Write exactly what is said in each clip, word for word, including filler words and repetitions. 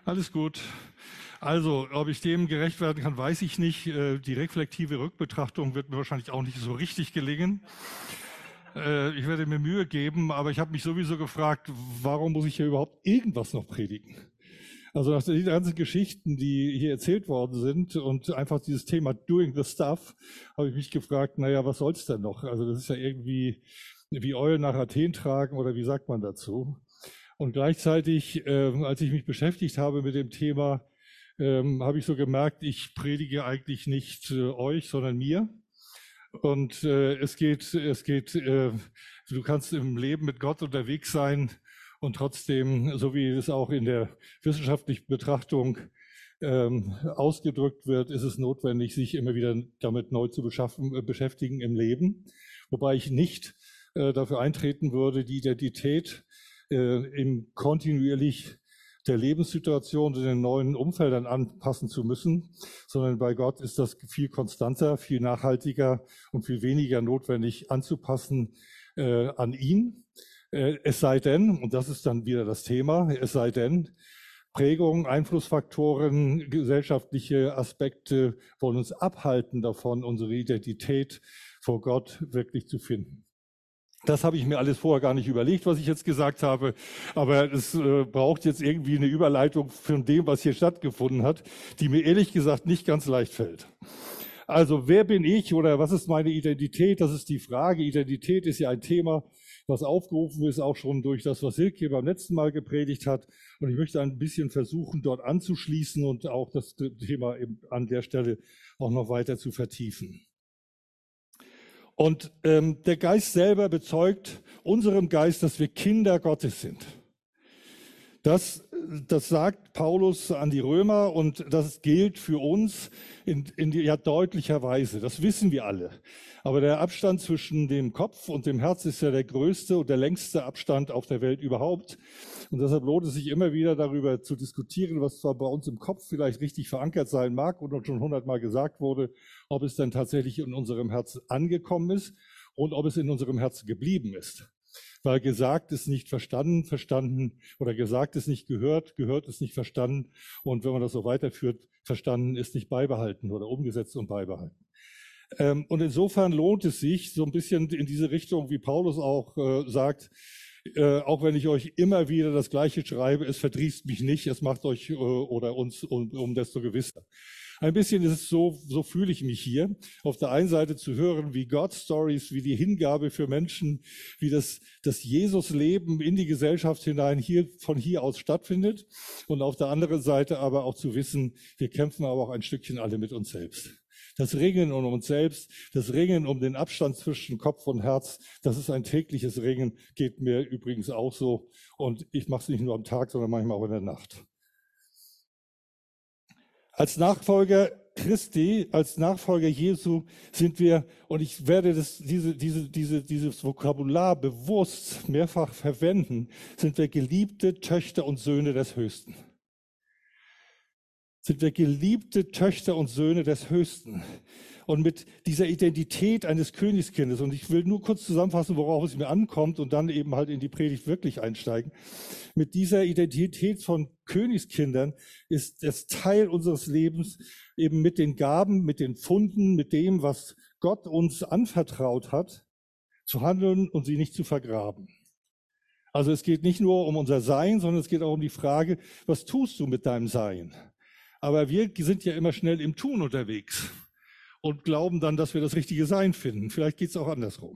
Alles gut. Also, ob ich dem gerecht werden kann, weiß ich nicht. Die reflektive Rückbetrachtung wird mir wahrscheinlich auch nicht so richtig gelingen. Ich werde mir Mühe geben, aber ich habe mich sowieso gefragt, warum muss ich hier überhaupt irgendwas noch predigen? Also nach den ganzen Geschichten, die hier erzählt worden sind und einfach dieses Thema Doing the Stuff, habe ich mich gefragt, naja, was soll's denn noch? Also das ist ja irgendwie wie Eulen nach Athen tragen oder wie sagt man dazu? Und gleichzeitig, äh, als ich mich beschäftigt habe mit dem Thema, ähm, habe ich so gemerkt, ich predige eigentlich nicht äh, euch, sondern mir. Und äh, es geht, es geht, äh, du kannst im Leben mit Gott unterwegs sein und trotzdem, so wie es auch in der wissenschaftlichen Betrachtung ähm, ausgedrückt wird, ist es notwendig, sich immer wieder damit neu zu beschaffen, äh, beschäftigen im Leben. Wobei ich nicht äh, dafür eintreten würde, die Identität äh, im kontinuierlich der Lebenssituation in den neuen Umfeldern anpassen zu müssen, sondern bei Gott ist das viel konstanter, viel nachhaltiger und viel weniger notwendig anzupassen äh, an ihn. Äh, es sei denn, und das ist dann wieder das Thema, es sei denn, Prägungen, Einflussfaktoren, gesellschaftliche Aspekte wollen uns abhalten davon, unsere Identität vor Gott wirklich zu finden. Das habe ich mir alles vorher gar nicht überlegt, was ich jetzt gesagt habe, aber es äh, braucht jetzt irgendwie eine Überleitung von dem, was hier stattgefunden hat, die mir ehrlich gesagt nicht ganz leicht fällt. Also wer bin ich oder was ist meine Identität? Das ist die Frage. Identität ist ja ein Thema, was aufgerufen ist, auch schon durch das, was Silke beim letzten Mal gepredigt hat. Und ich möchte ein bisschen versuchen, dort anzuschließen und auch das Thema eben an der Stelle auch noch weiter zu vertiefen. Und ähm, der Geist selber bezeugt unserem Geist, dass wir Kinder Gottes sind. Das, das sagt Paulus an die Römer und das gilt für uns in, in ja deutlicher Weise. Das wissen wir alle. Aber der Abstand zwischen dem Kopf und dem Herz ist ja der größte und der längste Abstand auf der Welt überhaupt. Und deshalb lohnt es sich immer wieder darüber zu diskutieren, was zwar bei uns im Kopf vielleicht richtig verankert sein mag und schon hundertmal gesagt wurde, ob es dann tatsächlich in unserem Herzen angekommen ist und ob es in unserem Herzen geblieben ist. Weil gesagt ist nicht verstanden, verstanden oder gesagt ist nicht gehört, gehört ist nicht verstanden. Und wenn man das so weiterführt, verstanden ist nicht beibehalten oder umgesetzt und beibehalten. Ähm, und insofern lohnt es sich so ein bisschen in diese Richtung, wie Paulus auch äh, sagt, äh, auch wenn ich euch immer wieder das Gleiche schreibe, es verdrießt mich nicht, es macht euch äh, oder uns um, um desto gewisser. Ein bisschen ist es so, so fühle ich mich hier. Auf der einen Seite zu hören, wie God-Stories, wie die Hingabe für Menschen, wie das, das Jesus-Leben in die Gesellschaft hinein hier, von hier aus stattfindet. Und auf der anderen Seite aber auch zu wissen, wir kämpfen aber auch ein Stückchen alle mit uns selbst. Das Ringen um uns selbst, das Ringen um den Abstand zwischen Kopf und Herz, das ist ein tägliches Ringen, geht mir übrigens auch so. Und ich mache es nicht nur am Tag, sondern manchmal auch in der Nacht. Als Nachfolger Christi, als Nachfolger Jesu sind wir, und ich werde das, diese, diese, diese, dieses Vokabular bewusst mehrfach verwenden, sind wir geliebte Töchter und Söhne des Höchsten. Sind wir geliebte Töchter und Söhne des Höchsten. Und mit dieser Identität eines Königskindes, und ich will nur kurz zusammenfassen, worauf es mir ankommt und dann eben halt in die Predigt wirklich einsteigen. Mit dieser Identität von Königskindern ist es Teil unseres Lebens, eben mit den Gaben, mit den Pfunden, mit dem, was Gott uns anvertraut hat, zu handeln und sie nicht zu vergraben. Also es geht nicht nur um unser Sein, sondern es geht auch um die Frage, was tust du mit deinem Sein? Aber wir sind ja immer schnell im Tun unterwegs und glauben dann, dass wir das richtige Sein finden. Vielleicht geht es auch andersrum.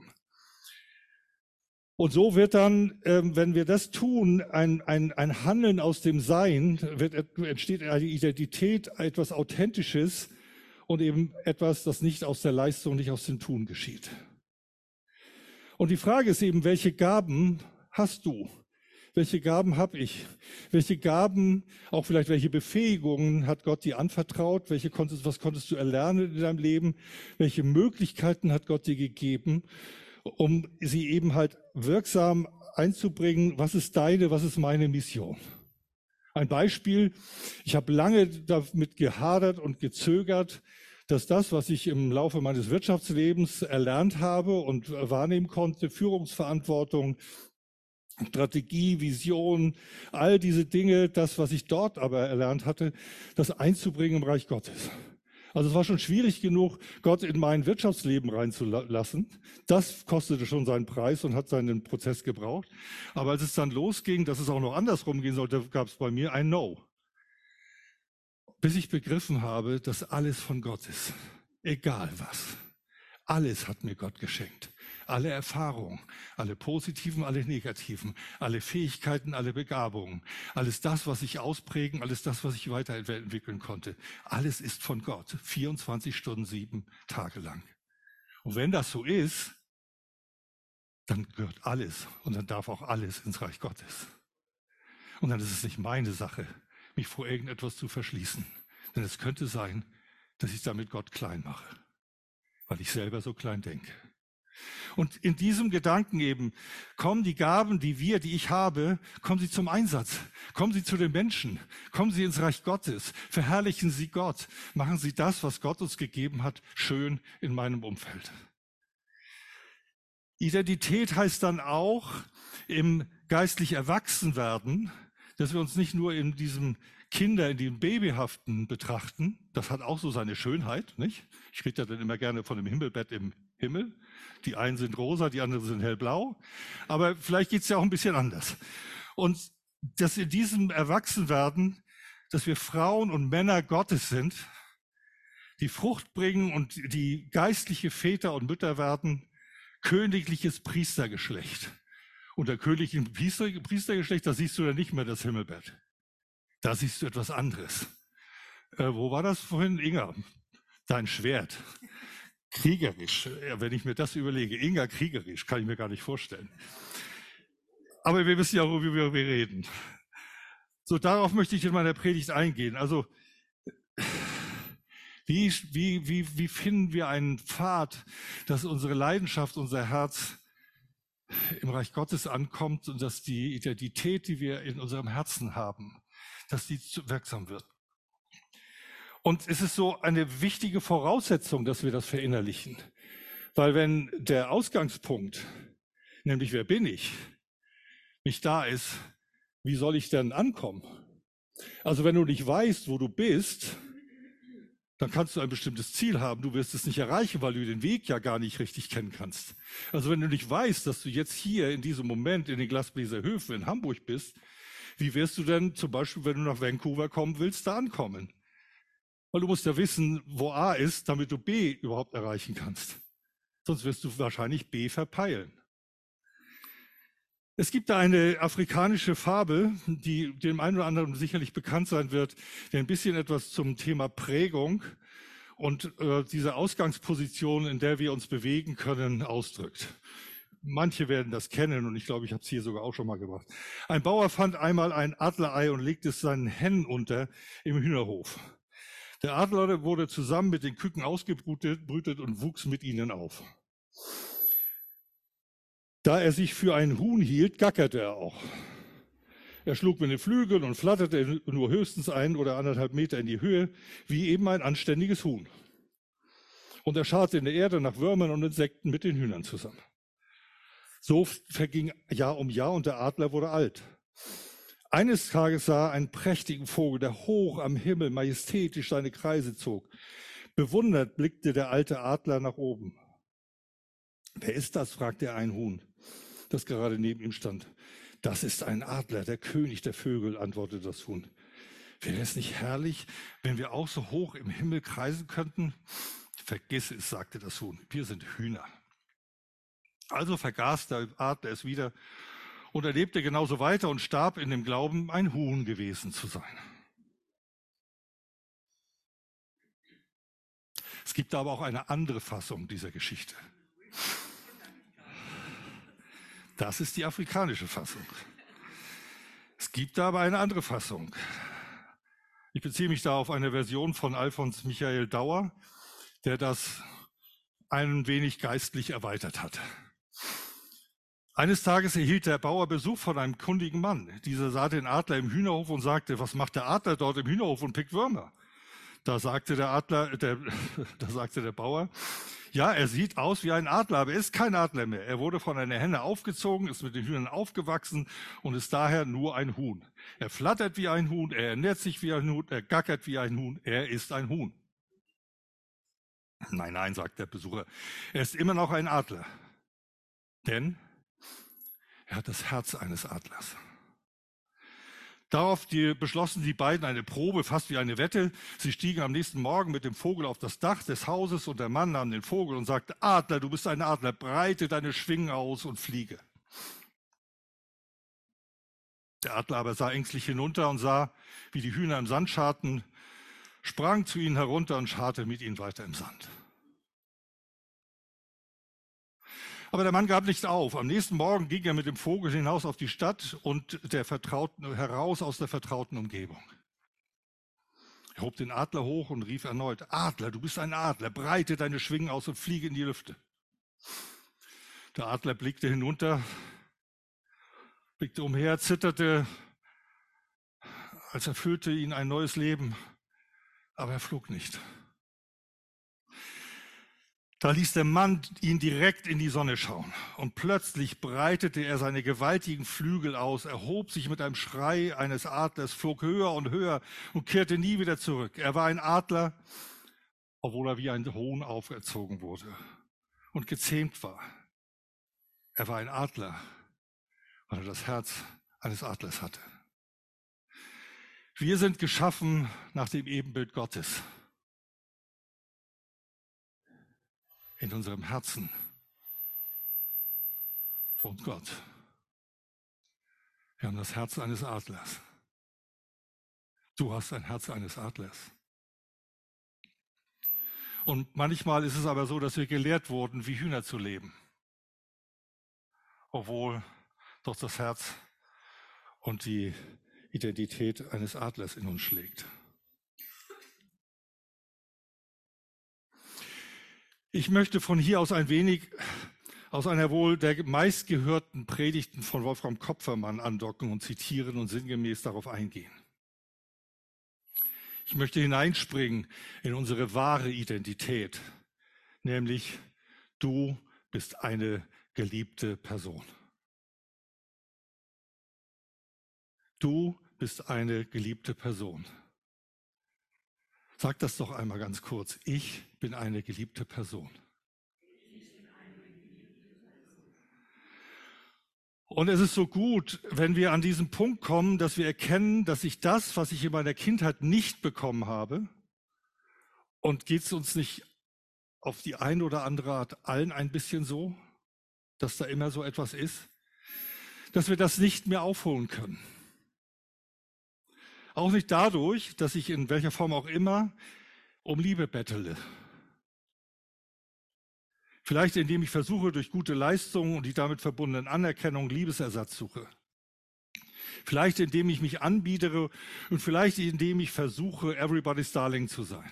Und so wird dann, ähm, wenn wir das tun, ein, ein, ein Handeln aus dem Sein, wird, entsteht eine Identität, etwas Authentisches und eben etwas, das nicht aus der Leistung, nicht aus dem Tun geschieht. Und die Frage ist eben, welche Gaben hast du? Welche Gaben habe ich? Welche Gaben, auch vielleicht welche Befähigungen hat Gott dir anvertraut? Welche konntest, was konntest du erlernen in deinem Leben? Welche Möglichkeiten hat Gott dir gegeben, um sie eben halt wirksam einzubringen? Was ist deine, was ist meine Mission? Ein Beispiel, ich habe lange damit gehadert und gezögert, dass das, was ich im Laufe meines Wirtschaftslebens erlernt habe und wahrnehmen konnte, Führungsverantwortung, Strategie, Vision, all diese Dinge, das, was ich dort aber erlernt hatte, das einzubringen im Reich Gottes. Also es war schon schwierig genug, Gott in mein Wirtschaftsleben reinzulassen. Das kostete schon seinen Preis und hat seinen Prozess gebraucht. Aber als es dann losging, dass es auch noch andersrum gehen sollte, gab es bei mir ein No. Bis ich begriffen habe, dass alles von Gott ist. Egal was. Alles hat mir Gott geschenkt. Alle Erfahrungen, alle positiven, alle negativen, alle Fähigkeiten, alle Begabungen, alles das, was ich ausprägen, alles das, was ich weiterentwickeln konnte. Alles ist von Gott, vierundzwanzig Stunden, sieben Tage lang. Und wenn das so ist, dann gehört alles und dann darf auch alles ins Reich Gottes. Und dann ist es nicht meine Sache, mich vor irgendetwas zu verschließen. Denn es könnte sein, dass ich damit Gott klein mache, weil ich selber so klein denke. Und in diesem Gedanken eben kommen die Gaben, die wir, die ich habe, kommen sie zum Einsatz. Kommen sie zu den Menschen. Kommen sie ins Reich Gottes. Verherrlichen sie Gott. Machen sie das, was Gott uns gegeben hat, schön in meinem Umfeld. Identität heißt dann auch im geistlich Erwachsenwerden, dass wir uns nicht nur in diesem Kinder, in dem Babyhaften betrachten. Das hat auch so seine Schönheit, nicht? Ich rede ja dann immer gerne von dem Himmelbett im Himmel. Die einen sind rosa, die anderen sind hellblau. Aber vielleicht geht es ja auch ein bisschen anders. Und dass in diesem Erwachsenwerden, dass wir Frauen und Männer Gottes sind, die Frucht bringen und die geistliche Väter und Mütter werden, königliches Priestergeschlecht. Unter königlichem Priester, Priestergeschlecht, da siehst du ja nicht mehr das Himmelbett. Da siehst du etwas anderes. Äh, wo war das vorhin? Inga, dein Schwert. Kriegerisch, ja, wenn ich mir das überlege, Inga kriegerisch, kann ich mir gar nicht vorstellen. Aber wir wissen ja, worüber wir reden. So, darauf möchte ich in meiner Predigt eingehen. Also, wie, wie, wie, wie finden wir einen Pfad, dass unsere Leidenschaft, unser Herz im Reich Gottes ankommt und dass die Identität, die wir in unserem Herzen haben, dass die wirksam wird. Und es ist so eine wichtige Voraussetzung, dass wir das verinnerlichen. Weil wenn der Ausgangspunkt, nämlich wer bin ich, nicht da ist, wie soll ich denn ankommen? Also wenn du nicht weißt, wo du bist, dann kannst du ein bestimmtes Ziel haben. Du wirst es nicht erreichen, weil du den Weg ja gar nicht richtig kennen kannst. Also wenn du nicht weißt, dass du jetzt hier in diesem Moment in den Glasbläser Höfen in Hamburg bist, wie wirst du denn zum Beispiel, wenn du nach Vancouver kommen willst, da ankommen? Weil du musst ja wissen, wo A ist, damit du B überhaupt erreichen kannst. Sonst wirst du wahrscheinlich B verpeilen. Es gibt da eine afrikanische Fabel, die dem einen oder anderen sicherlich bekannt sein wird, die ein bisschen etwas zum Thema Prägung und äh, diese Ausgangsposition, in der wir uns bewegen können, ausdrückt. Manche werden das kennen und ich glaube, ich habe es hier sogar auch schon mal gebracht. Ein Bauer fand einmal ein Adlerei und legte es seinen Hennen unter im Hühnerhof. Der Adler wurde zusammen mit den Küken ausgebrütet und wuchs mit ihnen auf. Da er sich für ein Huhn hielt, gackerte er auch. Er schlug mit den Flügeln und flatterte nur höchstens ein oder anderthalb Meter in die Höhe, wie eben ein anständiges Huhn. Und er scharrte in der Erde nach Würmern und Insekten mit den Hühnern zusammen. So verging Jahr um Jahr und der Adler wurde alt. Eines Tages sah er einen prächtigen Vogel, der hoch am Himmel majestätisch seine Kreise zog. Bewundert blickte der alte Adler nach oben. »Wer ist das?« fragte er ein Huhn, das gerade neben ihm stand. »Das ist ein Adler, der König der Vögel«, antwortete das Huhn. »Wäre es nicht herrlich, wenn wir auch so hoch im Himmel kreisen könnten?« »Vergiss es«, sagte das Huhn, »wir sind Hühner.« Also vergaß der Adler es wieder und er lebte genauso weiter und starb in dem Glauben, ein Huhn gewesen zu sein. Es gibt aber auch eine andere Fassung dieser Geschichte. Das ist die afrikanische Fassung. Es gibt aber eine andere Fassung. Ich beziehe mich da auf eine Version von Alfons Michael Dauer, der das ein wenig geistlich erweitert hat. Eines Tages erhielt der Bauer Besuch von einem kundigen Mann. Dieser sah den Adler im Hühnerhof und sagte, was macht der Adler dort im Hühnerhof und pickt Würmer? Da sagte der Adler, der, da sagte der Bauer, Ja, er sieht aus wie ein Adler, aber er ist kein Adler mehr. Er wurde von einer Henne aufgezogen, ist mit den Hühnern aufgewachsen und ist daher nur ein Huhn. Er flattert wie ein Huhn, er ernährt sich wie ein Huhn, er gackert wie ein Huhn, er ist ein Huhn. Nein, nein, sagt der Besucher, er ist immer noch ein Adler, denn er hat das Herz eines Adlers. Darauf die, beschlossen die beiden eine Probe, fast wie eine Wette. Sie stiegen am nächsten Morgen mit dem Vogel auf das Dach des Hauses und der Mann nahm den Vogel und sagte, Adler, du bist ein Adler, breite deine Schwingen aus und fliege. Der Adler aber sah ängstlich hinunter und sah, wie die Hühner im Sand scharten, sprang zu ihnen herunter und scharte mit ihnen weiter im Sand. Aber der Mann gab nicht auf. Am nächsten Morgen ging er mit dem Vogel hinaus auf die Stadt und der vertrauten, heraus aus der vertrauten Umgebung. Er hob den Adler hoch und rief erneut, Adler, du bist ein Adler, breite deine Schwingen aus und fliege in die Lüfte. Der Adler blickte hinunter, blickte umher, zitterte, als erfüllte ihn ein neues Leben, aber er flog nicht. Da ließ der Mann ihn direkt in die Sonne schauen und plötzlich breitete er seine gewaltigen Flügel aus, erhob sich mit einem Schrei eines Adlers, flog höher und höher und kehrte nie wieder zurück. Er war ein Adler, obwohl er wie ein Huhn auferzogen wurde und gezähmt war. Er war ein Adler, weil er das Herz eines Adlers hatte. Wir sind geschaffen nach dem Ebenbild Gottes. In unserem Herzen wohnt Gott. Wir haben das Herz eines Adlers. Du hast ein Herz eines Adlers. Und manchmal ist es aber so, dass wir gelehrt wurden, wie Hühner zu leben. Obwohl doch das Herz und die Identität eines Adlers in uns schlägt. Ich möchte von hier aus ein wenig aus einer wohl der meistgehörten Predigten von Wolfram Kopfermann andocken und zitieren und sinngemäß darauf eingehen. Ich möchte hineinspringen in unsere wahre Identität, nämlich du bist eine geliebte Person. Du bist eine geliebte Person. Sag das doch einmal ganz kurz. Ich bin eine geliebte Person. Und es ist so gut, wenn wir an diesen Punkt kommen, dass wir erkennen, dass ich das, was ich in meiner Kindheit nicht bekommen habe, und geht es uns nicht auf die eine oder andere Art allen ein bisschen so, dass da immer so etwas ist, dass wir das nicht mehr aufholen können. Auch nicht dadurch, dass ich in welcher Form auch immer um Liebe bettele. Vielleicht indem ich versuche, durch gute Leistungen und die damit verbundenen Anerkennung Liebesersatz suche. Vielleicht indem ich mich anbiedere und vielleicht indem ich versuche, everybody's darling zu sein.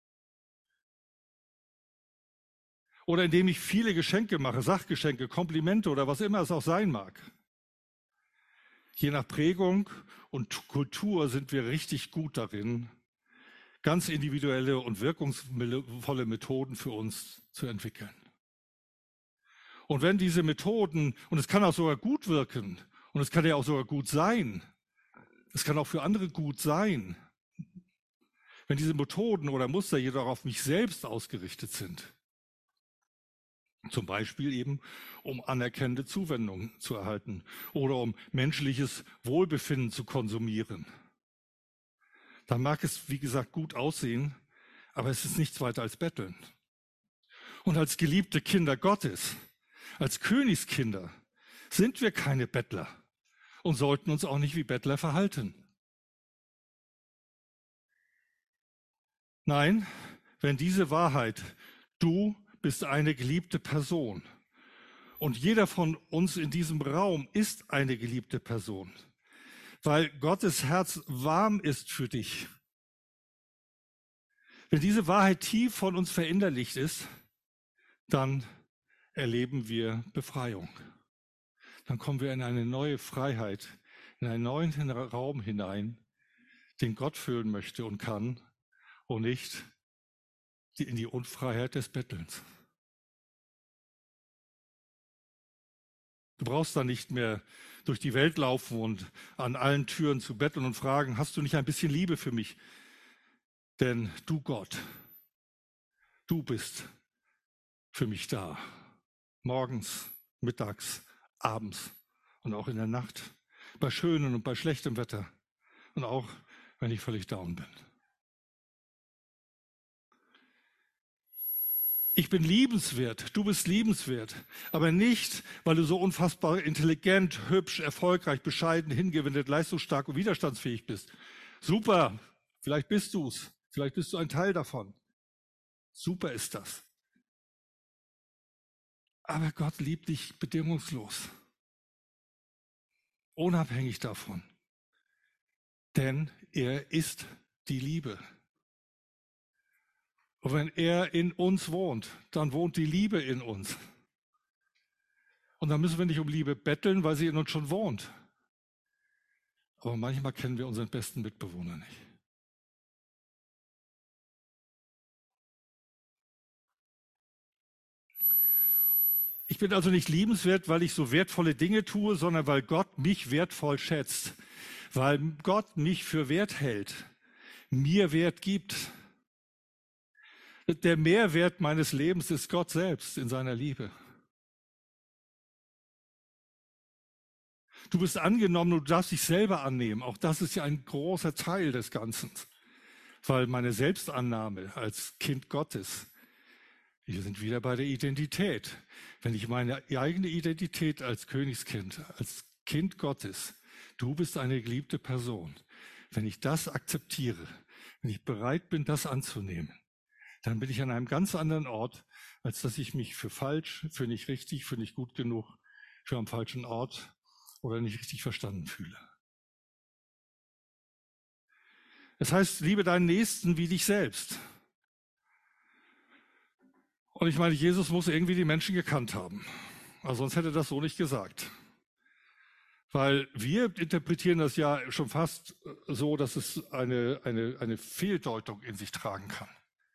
Oder indem ich viele Geschenke mache, Sachgeschenke, Komplimente oder was immer es auch sein mag. Je nach Prägung und Kultur sind wir richtig gut darin, ganz individuelle und wirkungsvolle Methoden für uns zu entwickeln. Und wenn diese Methoden, und es kann auch sogar gut wirken, und es kann ja auch sogar gut sein, es kann auch für andere gut sein, wenn diese Methoden oder Muster jedoch auf mich selbst ausgerichtet sind, zum Beispiel eben, um anerkennende Zuwendung zu erhalten oder um menschliches Wohlbefinden zu konsumieren. Dann mag es, wie gesagt, gut aussehen, aber es ist nichts weiter als Betteln. Und als geliebte Kinder Gottes, als Königskinder, sind wir keine Bettler und sollten uns auch nicht wie Bettler verhalten. Nein, wenn diese Wahrheit, du bist eine geliebte Person und jeder von uns in diesem Raum ist eine geliebte Person, weil Gottes Herz warm ist für dich. Wenn diese Wahrheit tief von uns verinnerlicht ist, dann erleben wir Befreiung. Dann kommen wir in eine neue Freiheit, in einen neuen Raum hinein, den Gott füllen möchte und kann und nicht in die Unfreiheit des Bettelns. Du brauchst dann nicht mehr durch die Welt laufen und an allen Türen zu betteln und fragen, hast du nicht ein bisschen Liebe für mich? Denn du Gott, du bist für mich da. Morgens, mittags, abends und auch in der Nacht. Bei schönem und bei schlechtem Wetter. Und auch, wenn ich völlig down bin. Ich bin liebenswert, du bist liebenswert, aber nicht, weil du so unfassbar intelligent, hübsch, erfolgreich, bescheiden, hingewendet, leistungsstark und widerstandsfähig bist. Super, vielleicht bist du es, vielleicht bist du ein Teil davon. Super ist das. Aber Gott liebt dich bedingungslos, unabhängig davon, denn er ist die Liebe. Und wenn er in uns wohnt, dann wohnt die Liebe in uns. Und dann müssen wir nicht um Liebe betteln, weil sie in uns schon wohnt. Aber manchmal kennen wir unseren besten Mitbewohner nicht. Ich bin also nicht liebenswert, weil ich so wertvolle Dinge tue, sondern weil Gott mich wertvoll schätzt. Weil Gott mich für wert hält, mir Wert gibt. Der Mehrwert meines Lebens ist Gott selbst in seiner Liebe. Du bist angenommen und du darfst dich selber annehmen. Auch das ist ja ein großer Teil des Ganzen. Weil meine Selbstannahme als Kind Gottes, wir sind wieder bei der Identität. Wenn ich meine eigene Identität als Königskind, als Kind Gottes, du bist eine geliebte Person, wenn ich das akzeptiere, wenn ich bereit bin, das anzunehmen, dann bin ich an einem ganz anderen Ort, als dass ich mich für falsch, für nicht richtig, für nicht gut genug, für am falschen Ort oder nicht richtig verstanden fühle. Das heißt, liebe deinen Nächsten wie dich selbst. Und ich meine, Jesus muss irgendwie die Menschen gekannt haben. Also sonst hätte er das so nicht gesagt. Weil wir interpretieren das ja schon fast so, dass es eine, eine, eine Fehldeutung in sich tragen kann.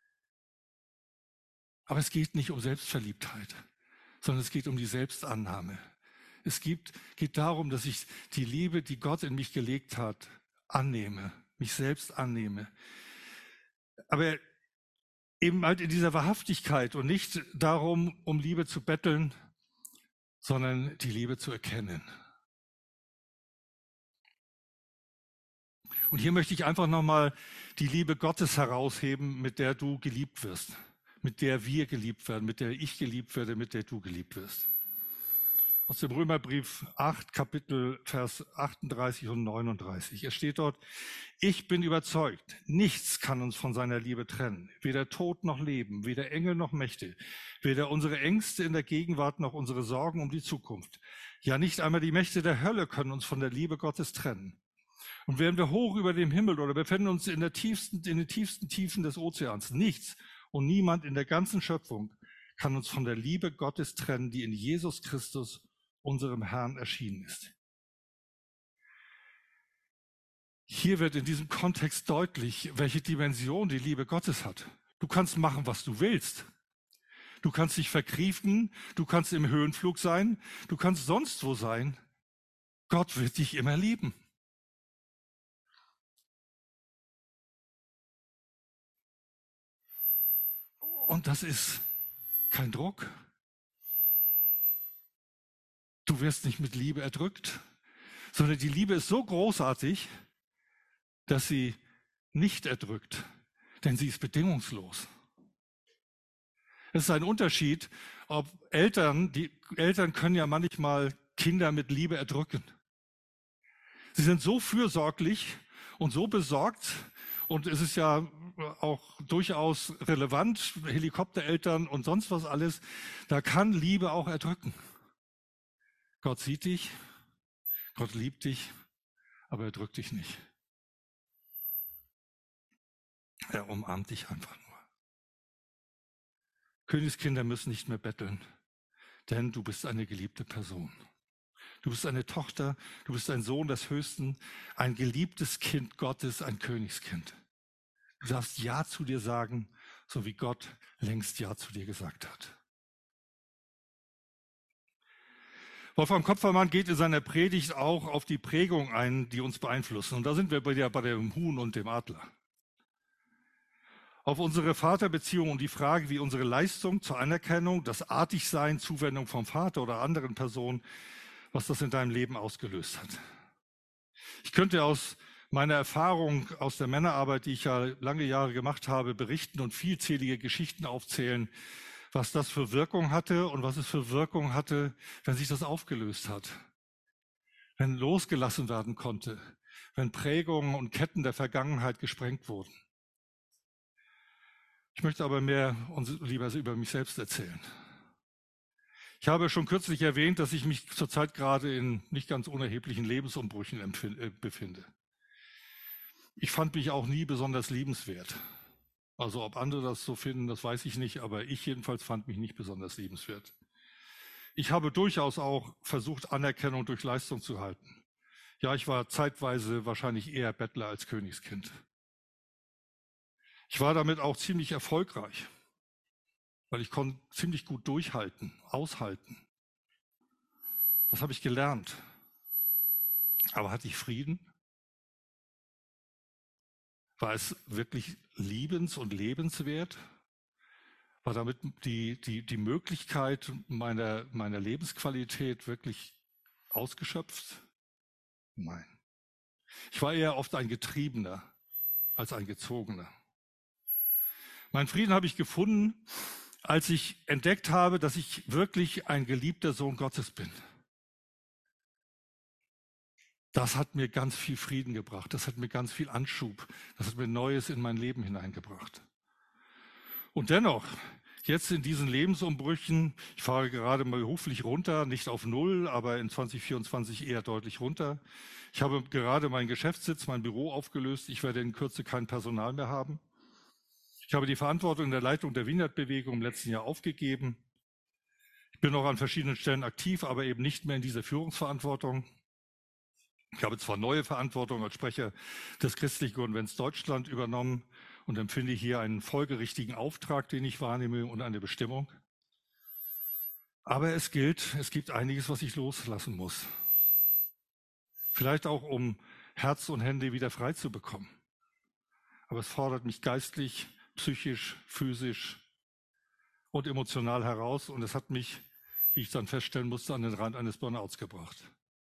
Aber es geht nicht um Selbstverliebtheit, sondern es geht um die Selbstannahme. Es geht, geht darum, dass ich die Liebe, die Gott in mich gelegt hat, annehme, mich selbst annehme. Aber eben halt in dieser Wahrhaftigkeit und nicht darum, um Liebe zu betteln, sondern die Liebe zu erkennen. Und hier möchte ich einfach nochmal die Liebe Gottes herausheben, mit der du geliebt wirst, mit der wir geliebt werden, mit der ich geliebt werde, mit der du geliebt wirst. Aus dem Römerbrief acht, Kapitel Vers achtunddreißig und neununddreißig. Es steht dort, ich bin überzeugt, nichts kann uns von seiner Liebe trennen, weder Tod noch Leben, weder Engel noch Mächte, weder unsere Ängste in der Gegenwart noch unsere Sorgen um die Zukunft. Ja, nicht einmal die Mächte der Hölle können uns von der Liebe Gottes trennen. Und wären wir hoch über dem Himmel oder befinden uns in, der tiefsten, in den tiefsten Tiefen des Ozeans, nichts und niemand in der ganzen Schöpfung kann uns von der Liebe Gottes trennen, die in Jesus Christus, unserem Herrn, erschienen ist. Hier wird in diesem Kontext deutlich, welche Dimension die Liebe Gottes hat. Du kannst machen, was du willst. Du kannst dich verkriechen, du kannst im Höhenflug sein, du kannst sonst wo sein. Gott wird dich immer lieben. Und das ist kein Druck. Du wirst nicht mit Liebe erdrückt, sondern die Liebe ist so großartig, dass sie nicht erdrückt, denn sie ist bedingungslos. Es ist ein Unterschied, ob Eltern, die Eltern können ja manchmal Kinder mit Liebe erdrücken. Sie sind so fürsorglich und so besorgt, und es ist ja auch durchaus relevant, Helikoptereltern und sonst was alles, da kann Liebe auch erdrücken. Gott sieht dich, Gott liebt dich, aber er drückt dich nicht. Er umarmt dich einfach nur. Königskinder müssen nicht mehr betteln, denn du bist eine geliebte Person. Du bist eine Tochter, du bist ein Sohn des Höchsten, ein geliebtes Kind Gottes, ein Königskind. Du darfst Ja zu dir sagen, so wie Gott längst Ja zu dir gesagt hat. Wolfram Kopfermann geht in seiner Predigt auch auf die Prägung ein, die uns beeinflussen. Und da sind wir bei, der, bei dem Huhn und dem Adler. Auf unsere Vaterbeziehung und die Frage, wie unsere Leistung zur Anerkennung, das Artigsein, Zuwendung vom Vater oder anderen Personen, was das in deinem Leben ausgelöst hat. Ich könnte aus meiner Erfahrung aus der Männerarbeit, die ich ja lange Jahre gemacht habe, berichten und vielzählige Geschichten aufzählen, was das für Wirkung hatte und was es für Wirkung hatte, wenn sich das aufgelöst hat. Wenn losgelassen werden konnte, wenn Prägungen und Ketten der Vergangenheit gesprengt wurden. Ich möchte aber mehr und lieber über mich selbst erzählen. Ich habe schon kürzlich erwähnt, dass ich mich zurzeit gerade in nicht ganz unerheblichen Lebensumbrüchen befinde. Ich fand mich auch nie besonders liebenswert. Also ob andere das so finden, das weiß ich nicht, aber ich jedenfalls fand mich nicht besonders liebenswert. Ich habe durchaus auch versucht, Anerkennung durch Leistung zu halten. Ja, ich war zeitweise wahrscheinlich eher Bettler als Königskind. Ich war damit auch ziemlich erfolgreich, weil ich konnte ziemlich gut durchhalten, aushalten. Das habe ich gelernt. Aber hatte ich Frieden? War es wirklich liebens- und lebenswert? War damit die, die, die Möglichkeit meiner, meiner Lebensqualität wirklich ausgeschöpft? Nein. Ich war eher oft ein Getriebener als ein Gezogener. Meinen Frieden habe ich gefunden, als ich entdeckt habe, dass ich wirklich ein geliebter Sohn Gottes bin. Das hat mir ganz viel Frieden gebracht, das hat mir ganz viel Anschub, das hat mir Neues in mein Leben hineingebracht. Und dennoch, jetzt in diesen Lebensumbrüchen, ich fahre gerade mal beruflich runter, nicht auf Null, aber in zwanzig vierundzwanzig eher deutlich runter. Ich habe gerade meinen Geschäftssitz, mein Büro aufgelöst, ich werde in Kürze kein Personal mehr haben. Ich habe die Verantwortung in der Leitung der Vineyard-Bewegung im letzten Jahr aufgegeben. Ich bin noch an verschiedenen Stellen aktiv, aber eben nicht mehr in dieser Führungsverantwortung. Ich habe zwar neue Verantwortung als Sprecher des Christlichen Konvents Deutschland übernommen und empfinde hier einen folgerichtigen Auftrag, den ich wahrnehme und eine Bestimmung. Aber es gilt, es gibt einiges, was ich loslassen muss. Vielleicht auch, um Herz und Hände wieder frei zu bekommen. Aber es fordert mich geistlich, psychisch, physisch und emotional heraus und es hat mich, wie ich dann feststellen musste, an den Rand eines Burnouts gebracht.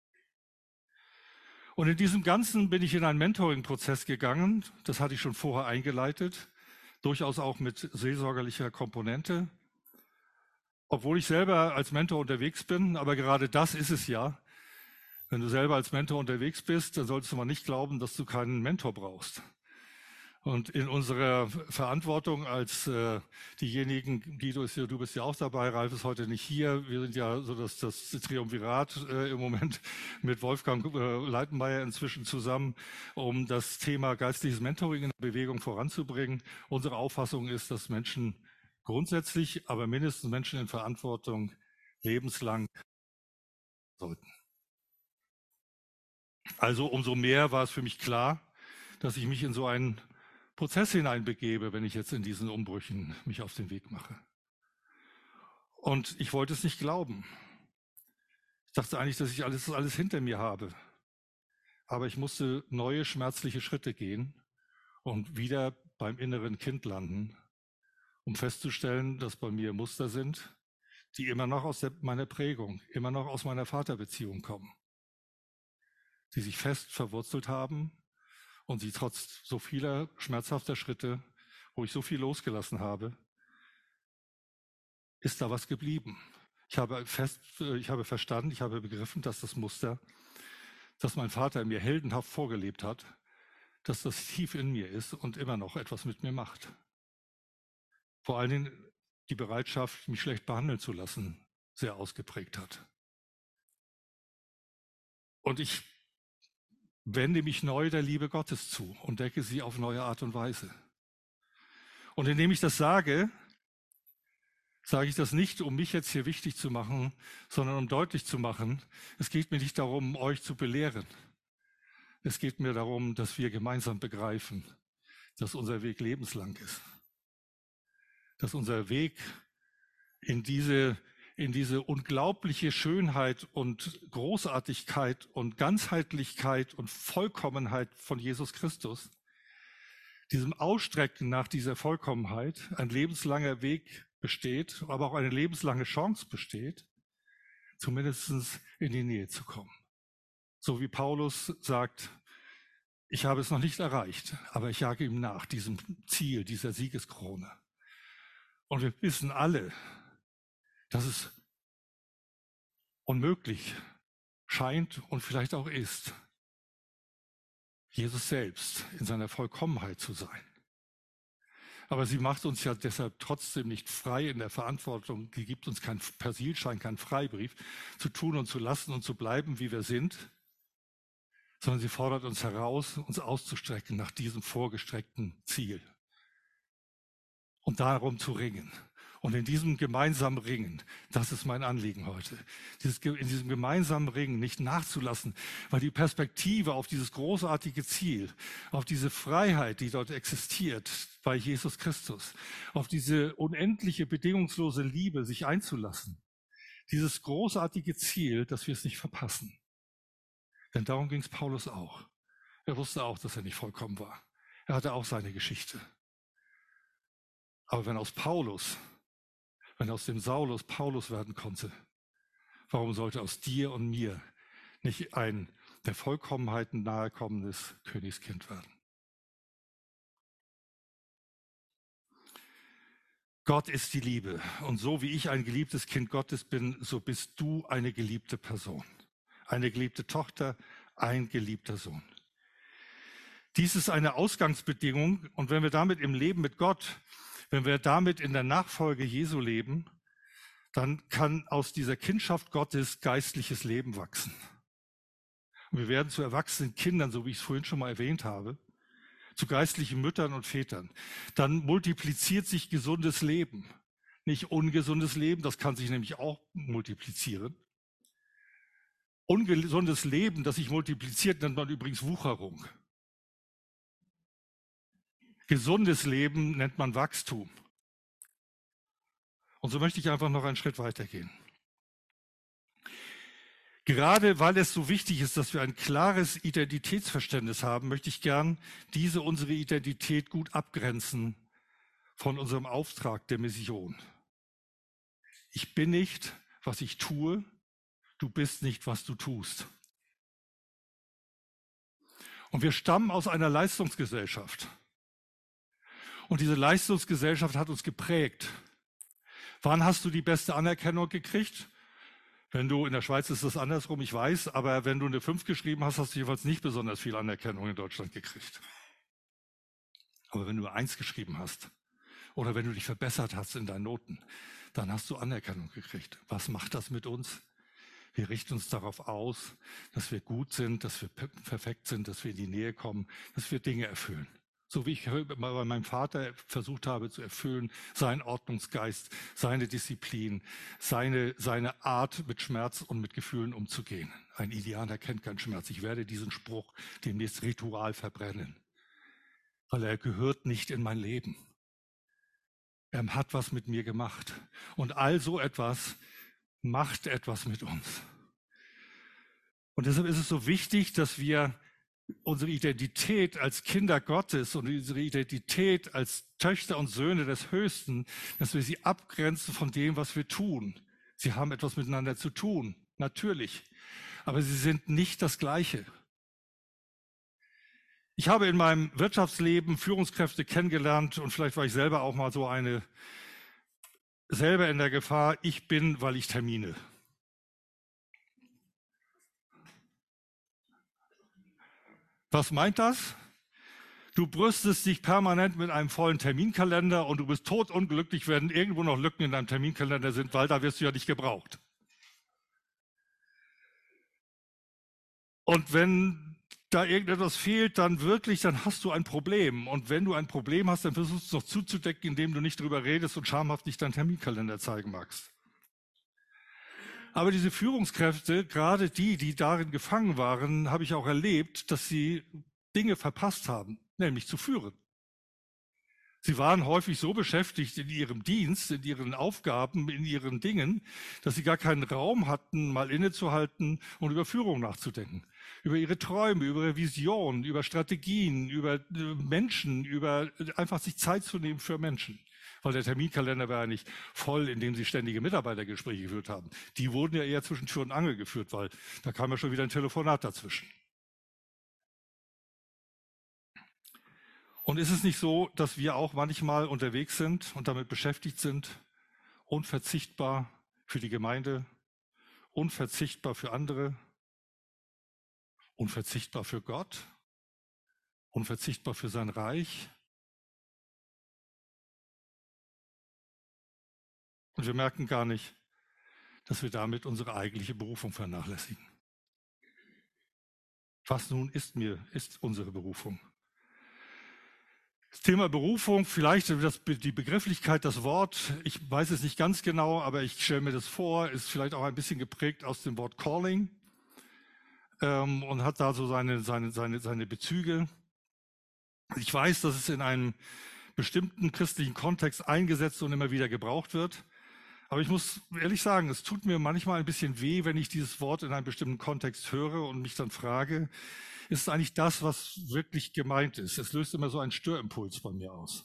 Und in diesem Ganzen bin ich in einen Mentoring-Prozess gegangen, das hatte ich schon vorher eingeleitet, durchaus auch mit seelsorgerlicher Komponente, obwohl ich selber als Mentor unterwegs bin, aber gerade das ist es ja. Wenn du selber als Mentor unterwegs bist, dann solltest du mal nicht glauben, dass du keinen Mentor brauchst. Und in unserer Verantwortung als äh, diejenigen, Guido ist ja, du bist ja auch dabei, Ralf ist heute nicht hier. Wir sind ja so das, das Triumvirat äh, im Moment mit Wolfgang äh, Leitenmeier inzwischen zusammen, um das Thema geistliches Mentoring in der Bewegung voranzubringen. Unsere Auffassung ist, dass Menschen grundsätzlich, aber mindestens Menschen in Verantwortung lebenslang sollten. Also umso mehr war es für mich klar, dass ich mich in so einen Prozess hineinbegebe, wenn ich jetzt in diesen Umbrüchen mich auf den Weg mache. Und ich wollte es nicht glauben. Ich dachte eigentlich, dass ich alles, alles hinter mir habe. Aber ich musste neue schmerzliche Schritte gehen und wieder beim inneren Kind landen, um festzustellen, dass bei mir Muster sind, die immer noch aus der, meiner Prägung, immer noch aus meiner Vaterbeziehung kommen, die sich fest verwurzelt haben. Und sie trotz so vieler schmerzhafter Schritte, wo ich so viel losgelassen habe, ist da was geblieben. Ich habe fest, ich habe verstanden, ich habe begriffen, dass das Muster, das mein Vater in mir heldenhaft vorgelebt hat, dass das tief in mir ist und immer noch etwas mit mir macht. Vor allen Dingen die Bereitschaft, mich schlecht behandeln zu lassen, sehr ausgeprägt hat. Und ich wende mich neu der Liebe Gottes zu und decke sie auf neue Art und Weise. Und indem ich das sage, sage ich das nicht, um mich jetzt hier wichtig zu machen, sondern um deutlich zu machen, es geht mir nicht darum, euch zu belehren. Es geht mir darum, dass wir gemeinsam begreifen, dass unser Weg lebenslang ist. Dass unser Weg in diese, in diese unglaubliche Schönheit und Großartigkeit und Ganzheitlichkeit und Vollkommenheit von Jesus Christus, diesem Ausstrecken nach dieser Vollkommenheit, ein lebenslanger Weg besteht, aber auch eine lebenslange Chance besteht, zumindest in die Nähe zu kommen. So wie Paulus sagt, ich habe es noch nicht erreicht, aber ich jage ihm nach, diesem Ziel, dieser Siegeskrone. Und wir wissen alle, dass es unmöglich scheint und vielleicht auch ist, Jesus selbst in seiner Vollkommenheit zu sein. Aber sie macht uns ja deshalb trotzdem nicht frei in der Verantwortung. Sie gibt uns keinen Persilschein, keinen Freibrief, zu tun und zu lassen und zu bleiben, wie wir sind, sondern sie fordert uns heraus, uns auszustrecken nach diesem vorgestreckten Ziel und darum zu ringen. Und in diesem gemeinsamen Ringen, das ist mein Anliegen heute, dieses, in diesem gemeinsamen Ringen nicht nachzulassen, weil die Perspektive auf dieses großartige Ziel, auf diese Freiheit, die dort existiert bei Jesus Christus, auf diese unendliche, bedingungslose Liebe sich einzulassen, dieses großartige Ziel, dass wir es nicht verpassen. Denn darum ging es Paulus auch. Er wusste auch, dass er nicht vollkommen war. Er hatte auch seine Geschichte. Aber wenn aus Paulus Wenn aus dem Saulus Paulus werden konnte, warum sollte aus dir und mir nicht ein der Vollkommenheit nahekommendes Königskind werden? Gott ist die Liebe. Und so wie ich ein geliebtes Kind Gottes bin, so bist du eine geliebte Person. Eine geliebte Tochter, ein geliebter Sohn. Dies ist eine Ausgangsbedingung. Und wenn wir damit im Leben mit Gott Wenn wir damit in der Nachfolge Jesu leben, dann kann aus dieser Kindschaft Gottes geistliches Leben wachsen. Und wir werden zu erwachsenen Kindern, so wie ich es vorhin schon mal erwähnt habe, zu geistlichen Müttern und Vätern. Dann multipliziert sich gesundes Leben, nicht ungesundes Leben, das kann sich nämlich auch multiplizieren. Ungesundes Leben, das sich multipliziert, nennt man übrigens Wucherung. Gesundes Leben nennt man Wachstum. Und so möchte ich einfach noch einen Schritt weitergehen. Gerade weil es so wichtig ist, dass wir ein klares Identitätsverständnis haben, möchte ich gern diese unsere Identität gut abgrenzen von unserem Auftrag der Mission. Ich bin nicht, was ich tue, du bist nicht, was du tust. Und wir stammen aus einer Leistungsgesellschaft. Und diese Leistungsgesellschaft hat uns geprägt. Wann hast du die beste Anerkennung gekriegt? Wenn du, in der Schweiz ist das andersrum, ich weiß, aber wenn du eine fünf geschrieben hast, hast du jedenfalls nicht besonders viel Anerkennung in Deutschland gekriegt. Aber wenn du eins geschrieben hast oder wenn du dich verbessert hast in deinen Noten, dann hast du Anerkennung gekriegt. Was macht das mit uns? Wir richten uns darauf aus, dass wir gut sind, dass wir perfekt sind, dass wir in die Nähe kommen, dass wir Dinge erfüllen. So wie ich bei meinem Vater versucht habe zu erfüllen, seinen Ordnungsgeist, seine Disziplin, seine, seine Art, mit Schmerz und mit Gefühlen umzugehen. Ein Indianer kennt keinen Schmerz. Ich werde diesen Spruch demnächst ritual verbrennen, weil er gehört nicht in mein Leben. Er hat was mit mir gemacht. Und all so etwas macht etwas mit uns. Und deshalb ist es so wichtig, dass wir unsere Identität als Kinder Gottes und unsere Identität als Töchter und Söhne des Höchsten, dass wir sie abgrenzen von dem, was wir tun. Sie haben etwas miteinander zu tun, natürlich, aber sie sind nicht das Gleiche. Ich habe in meinem Wirtschaftsleben Führungskräfte kennengelernt und vielleicht war ich selber auch mal so eine, selber in der Gefahr, ich bin, weil ich termine. Was meint das? Du brüstest dich permanent mit einem vollen Terminkalender und du bist totunglücklich, wenn irgendwo noch Lücken in deinem Terminkalender sind, weil da wirst du ja nicht gebraucht. Und wenn da irgendetwas fehlt, dann wirklich, dann hast du ein Problem. Und wenn du ein Problem hast, dann versuchst du es noch zuzudecken, indem du nicht drüber redest und schamhaft nicht deinen Terminkalender zeigen magst. Aber diese Führungskräfte, gerade die, die darin gefangen waren, habe ich auch erlebt, dass sie Dinge verpasst haben, nämlich zu führen. Sie waren häufig so beschäftigt in ihrem Dienst, in ihren Aufgaben, in ihren Dingen, dass sie gar keinen Raum hatten, mal innezuhalten und über Führung nachzudenken. Über ihre Träume, über ihre Visionen, über Strategien, über äh, Menschen, über äh, einfach sich Zeit zu nehmen für Menschen. Weil der Terminkalender war ja nicht voll, indem sie ständige Mitarbeitergespräche geführt haben. Die wurden ja eher zwischen Tür und Angel geführt, weil da kam ja schon wieder ein Telefonat dazwischen. Und ist es nicht so, dass wir auch manchmal unterwegs sind und damit beschäftigt sind, unverzichtbar für die Gemeinde, unverzichtbar für andere, unverzichtbar für Gott, unverzichtbar für sein Reich? Und wir merken gar nicht, dass wir damit unsere eigentliche Berufung vernachlässigen. Was nun ist mir, ist unsere Berufung? Das Thema Berufung, vielleicht das, die Begrifflichkeit, das Wort, ich weiß es nicht ganz genau, aber ich stelle mir das vor, ist vielleicht auch ein bisschen geprägt aus dem Wort Calling ähm, und hat da so seine, seine, seine, seine Bezüge. Ich weiß, dass es in einem bestimmten christlichen Kontext eingesetzt und immer wieder gebraucht wird. Aber ich muss ehrlich sagen, es tut mir manchmal ein bisschen weh, wenn ich dieses Wort in einem bestimmten Kontext höre und mich dann frage, ist es eigentlich das, was wirklich gemeint ist? Es löst immer so einen Störimpuls bei mir aus.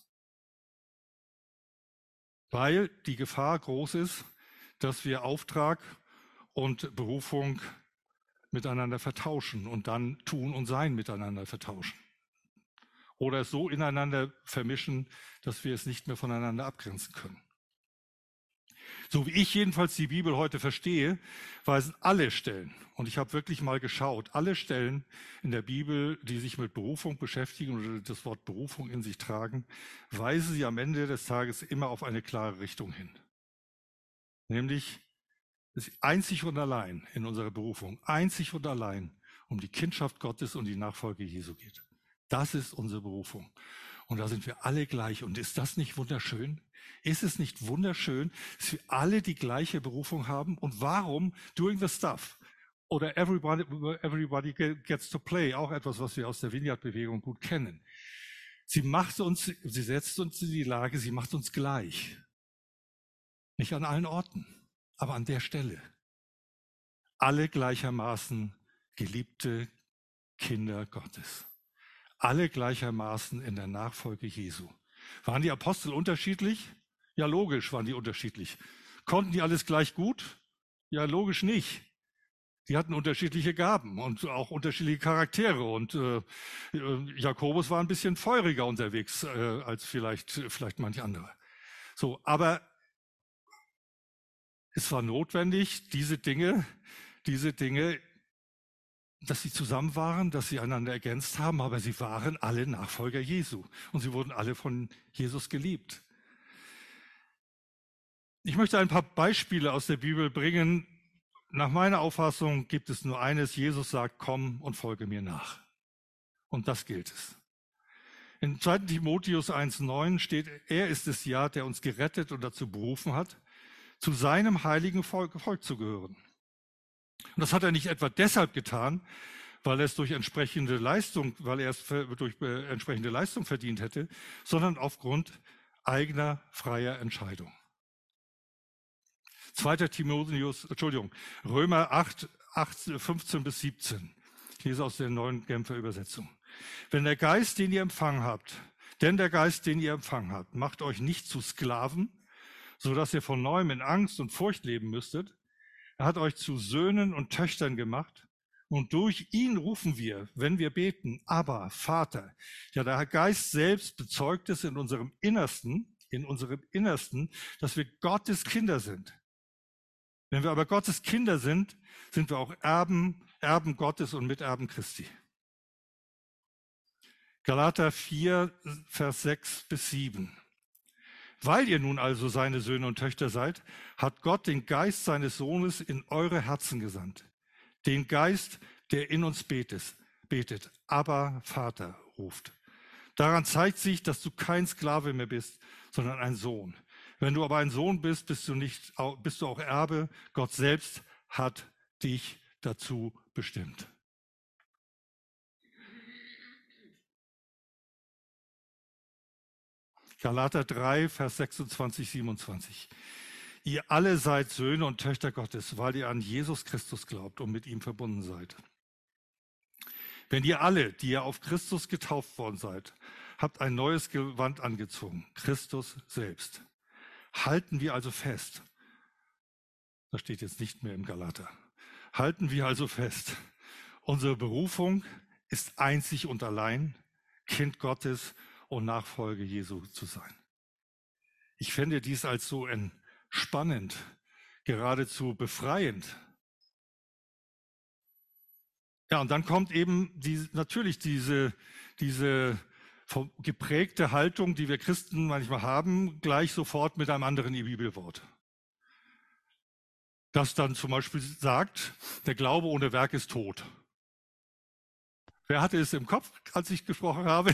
Weil die Gefahr groß ist, dass wir Auftrag und Berufung miteinander vertauschen und dann Tun und Sein miteinander vertauschen. Oder es so ineinander vermischen, dass wir es nicht mehr voneinander abgrenzen können. So wie ich jedenfalls die Bibel heute verstehe, weisen alle Stellen, und ich habe wirklich mal geschaut, alle Stellen in der Bibel, die sich mit Berufung beschäftigen oder das Wort Berufung in sich tragen, weisen sie am Ende des Tages immer auf eine klare Richtung hin. Nämlich, dass es einzig und allein in unserer Berufung, einzig und allein um die Kindschaft Gottes und die Nachfolge Jesu geht. Das ist unsere Berufung. Und da sind wir alle gleich. Und ist das nicht wunderschön? Ist es nicht wunderschön, dass wir alle die gleiche Berufung haben? Und warum doing the stuff? Oder everybody, everybody gets to play, auch etwas, was wir aus der Vineyard-Bewegung gut kennen. Sie macht uns, sie setzt uns in die Lage, sie macht uns gleich. Nicht an allen Orten, aber an der Stelle. Alle gleichermaßen geliebte Kinder Gottes. Alle gleichermaßen in der Nachfolge Jesu. Waren die Apostel unterschiedlich? Ja, logisch waren die unterschiedlich. Konnten die alles gleich gut? Ja, logisch nicht. Die hatten unterschiedliche Gaben und auch unterschiedliche Charaktere. Und äh, Jakobus war ein bisschen feuriger unterwegs äh, als vielleicht, vielleicht manch andere. So, aber es war notwendig, diese Dinge, diese Dinge, dass sie zusammen waren, dass sie einander ergänzt haben, aber sie waren alle Nachfolger Jesu und sie wurden alle von Jesus geliebt. Ich möchte ein paar Beispiele aus der Bibel bringen. Nach meiner Auffassung gibt es nur eines: Jesus sagt, komm und folge mir nach. Und das gilt es. In zweiten Timotheus eins neun steht, er ist es ja, der uns gerettet und dazu berufen hat, zu seinem heiligen Volk, Volk zu gehören. Und das hat er nicht etwa deshalb getan, weil er es durch entsprechende Leistung, weil er es durch entsprechende Leistung verdient hätte, sondern aufgrund eigener freier Entscheidung. zweiter Timotheus, Entschuldigung, Römer acht, acht, fünfzehn bis siebzehn. Ich lese aus der neuen Genfer Übersetzung. Wenn der Geist, den ihr empfangen habt, denn der Geist, den ihr empfangen habt, macht euch nicht zu Sklaven, so dass ihr von neuem in Angst und Furcht leben müsstet. Er hat euch zu Söhnen und Töchtern gemacht. Und durch ihn rufen wir, wenn wir beten, aber Vater. Ja, der Geist selbst bezeugt es in unserem Innersten, in unserem Innersten, dass wir Gottes Kinder sind. Wenn wir aber Gottes Kinder sind, sind wir auch Erben, Erben Gottes und Miterben Christi. Galater vier, Vers sechs bis sieben. Weil ihr nun also seine Söhne und Töchter seid, hat Gott den Geist seines Sohnes in eure Herzen gesandt. Den Geist, der in uns betet, betet, aber Vater ruft. Daran zeigt sich, dass du kein Sklave mehr bist, sondern ein Sohn. Wenn du aber ein Sohn bist, bist du nicht, bist du auch Erbe. Gott selbst hat dich dazu bestimmt. Galater drei, Vers sechsundzwanzig, siebenundzwanzig. Ihr alle seid Söhne und Töchter Gottes, weil ihr an Jesus Christus glaubt und mit ihm verbunden seid. Wenn ihr alle, die ihr auf Christus getauft worden seid, habt ein neues Gewand angezogen, Christus selbst. Halten wir also fest, das steht jetzt nicht mehr im Galater, halten wir also fest, unsere Berufung ist einzig und allein, Kind Gottes und Nachfolger Jesu zu sein. Ich fände dies als so entspannend, geradezu befreiend. Ja, und dann kommt eben die, natürlich diese, diese geprägte Haltung, die wir Christen manchmal haben, gleich sofort mit einem anderen Bibelwort. Das dann zum Beispiel sagt, der Glaube ohne Werk ist tot. Wer hatte es im Kopf, als ich gesprochen habe?